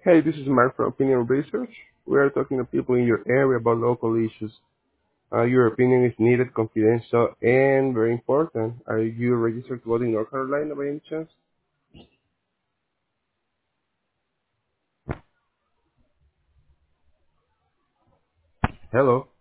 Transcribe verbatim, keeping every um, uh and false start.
Hey, this is Mark from Opinion Research. We are talking to people in your area about local issues. Uh, your opinion is needed, confidential, and very important. Are you registered to vote in North Carolina by any chance? Hello.